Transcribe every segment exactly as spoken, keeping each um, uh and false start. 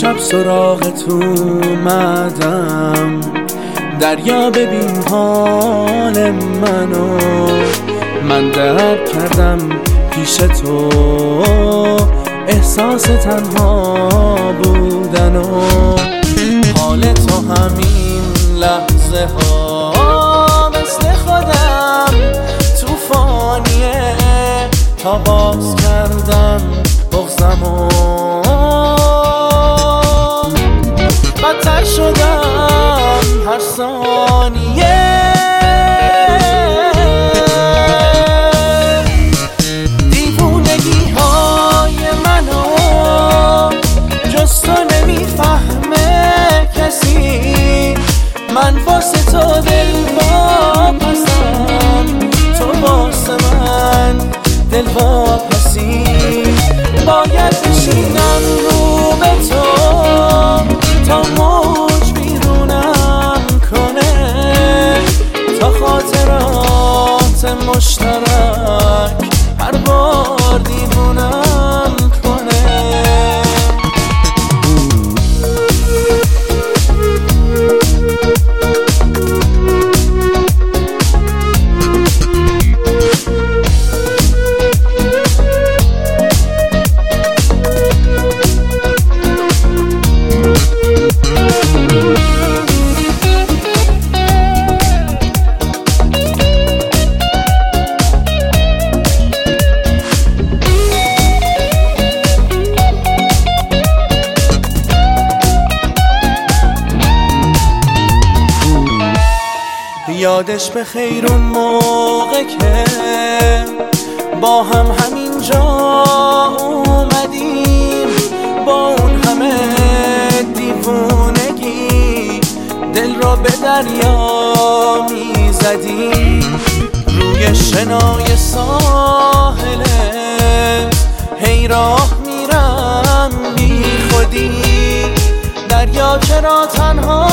امشب سراغت اومدم، دریا ببین حال منو، من درک کردم پیش تو احساس تنها بودنو. حال تو همین لحظه ها مثل خودم توفانیه، تا باز کردم بغضمو بدتر شدم هر ثانیه. دیوونگی های منو جز تو نمیفهمه کسی، من واسه تو دل واپسم، تو واسه من دل واپسی. باید بشینم رو به تو تا موج بیرونم کنه، تا خاطرات مشترک هر بار دیوونم کنه. یادش به خیر اون موقع که با هم همینجا اومدیم، با اون همه دیوونگی دل را به دریا میزدیم. روی شنای ساحله هی راه میرم بی خودی، دریا چرا تنها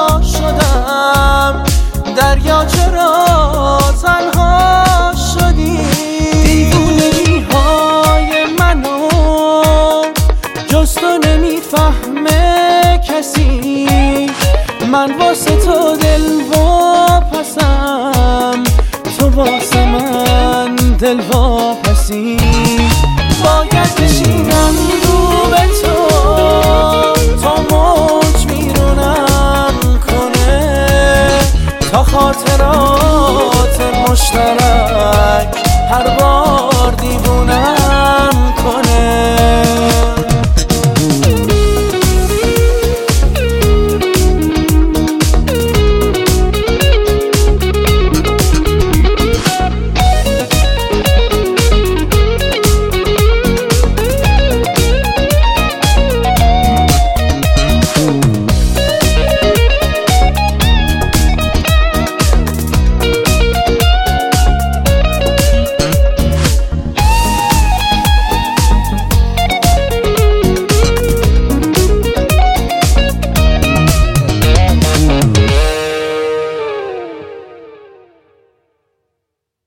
شدم، دریا چرا تنها شدی. دیوونگی های منو جز تو نمیفهمه کسی، من واسه تو دل واپسم، تو واسه من دل واپسی. باید بشینم رو به تو تا موج میرونم کنه، تا خاطرات مشترک هر بار